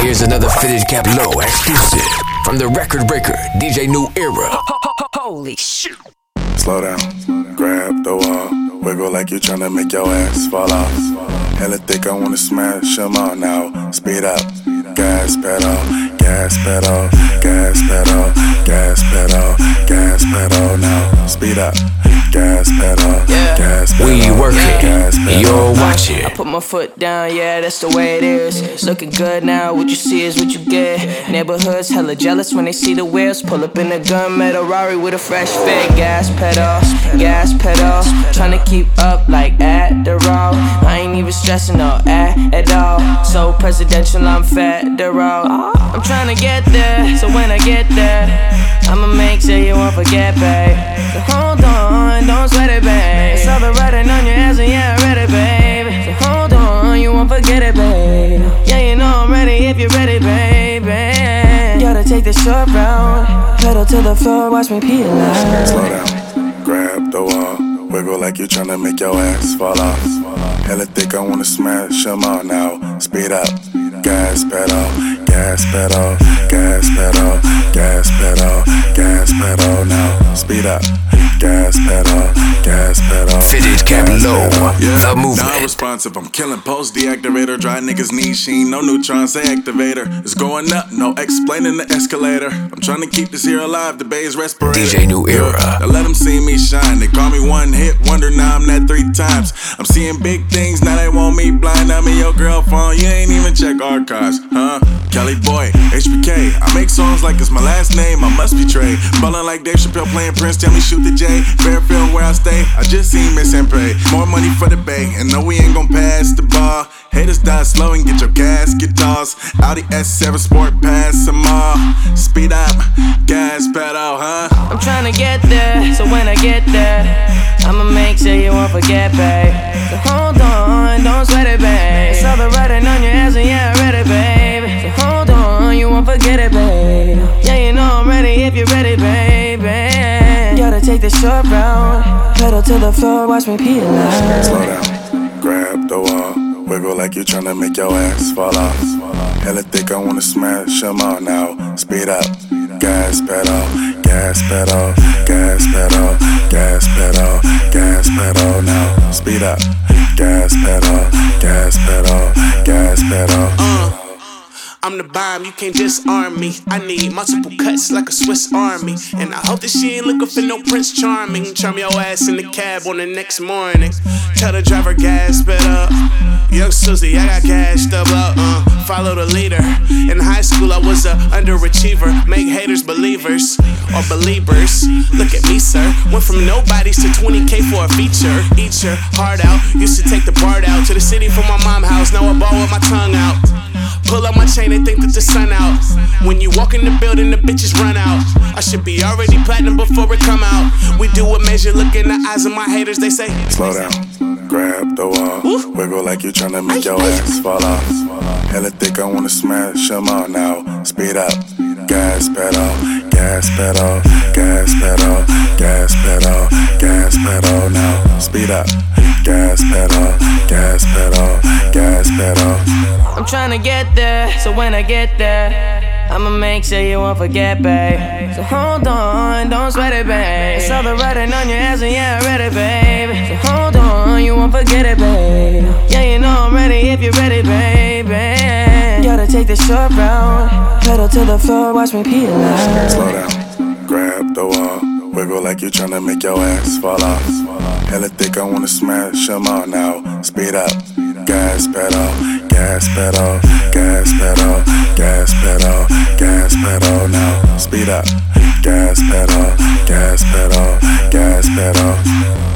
Here's another Fitted Cap Low exclusive from the record breaker, DJ New Era. Holy shit. Slow down, grab the wall, wiggle like you're tryna make your ass fall off. Hella thick, I wanna smash them all now. Speed up, gas pedal, gas pedal, gas pedal, gas pedal, gas pedal now. Speed up, gas pedal, gas pedal. We working, you're watching. I put my foot down, yeah, that's the way it is. Looking good now, what you see is what you get. Neighborhoods hella jealous when they see the wheels. Pull up in a gunmetal Rari with a fresh fit. Gas pedal, tryna keep up like Adderall. I ain't even stressing no at all. So presidential, I'm federal. I'm tryna get there, so when I get there, I'ma make sure you won't forget, babe. So hold on, don't sweat it, babe. It's all the writing on your ass and yeah, I read it, babe. So hold on, you won't forget it, babe. Yeah, you know I'm ready if you're ready, baby. Gotta take the short route, pedal to the floor, watch me peel out. Slow down, grab the wall, wiggle like you're tryna make your ass fall off. Hella thick, I wanna smash them all now. Speed up, gas pedal, gas pedal, gas pedal, gas pedal, gas pedal now. Speed up, gas pedal, gas pedal. Fitted Cap Low, the movement. Non-responsive, I'm killing post deactivator. Dry niggas need sheen, no neutrons, say activator. It's going up, no explaining the escalator. I'm trying to keep this here alive, the bay's respirator. DJ New Era. Now let them see me shine. They call me one hit wonder, now I'm that 3 times. I'm seeing big things, now they want me blind. I'm in your girl phone, you ain't even check archives, huh? Kelly Boy, HBK. I make songs like it's my last name, I must be Trey. Ballin' like Dave Chappelle playing Prince, tell me shoot the J. Fairfield where I stay, I just seen Miss and Pray. More money for the bay, and no we ain't gon' pass the ball. Haters die slow and get your casket tossed. Audi S7 Sport, pass them all. Speed up, gas pedal, huh? I'm tryna get there, so when I get there, I'ma make sure you won't forget, babe. So hold on, don't sweat it, babe. It's all the writing on your ass and yeah, I read it, babe. So hold on, you won't forget it, babe. Yeah, you know I'm ready if you're ready, baby. Gotta take the short route, pedal to the floor, watch me peel out. Slow down, grab the wall, wiggle like you're tryna make your ass fall off. Hella thick, I wanna smash them all now. Speed up, gas pedal, gas pedal, gas pedal, gas pedal, gas pedal now. Speed up, gas pedal, gas pedal, gas pedal. I'm the bomb, you can't disarm me. I need multiple cuts like a Swiss Army. And I hope that she ain't looking for no Prince Charming. Charm your ass in the cab on the next morning. Tell the driver gas pedal. Young Susie, I got cash to blow. Follow the leader. In high school I was a underachiever. Make haters believers or believers. Look at me, sir. Went from nobodies to 20K for a feature. Eat your heart out. Used to take the BART out to the city from my mom's house. Now I ball with my tongue out. Pull up my chain and think that the sun out. When you walk in the building, the bitches run out. I should be already platinum before it come out. We do a measure, look in the eyes of my haters, they say slow down, grab the wall, wiggle like you're tryna make your ass fall off. Hella thick, I wanna smash them all now. Speed up, gas pedal, gas pedal, gas pedal, gas pedal, gas pedal now. Speed up, gas pedal, gas pedal, gas pedal. I'm tryna get there, so when I get there, I'ma make sure you won't forget, babe. So hold on, don't sweat it, babe. It's all the writing on your ass and yeah, I read it, babe. So hold on, you won't forget it, babe. Yeah, you know I'm ready if you're ready, baby. Gotta take the short route, pedal to the floor, watch me peel out. Slow down, grab the wall, wiggle like you're tryna make your ass fall off. Hella thick, I wanna smash them all now. Speed up, gas pedal, gas pedal, gas pedal, gas pedal, gas pedal now. Speed up, gas pedal, gas pedal, gas pedal.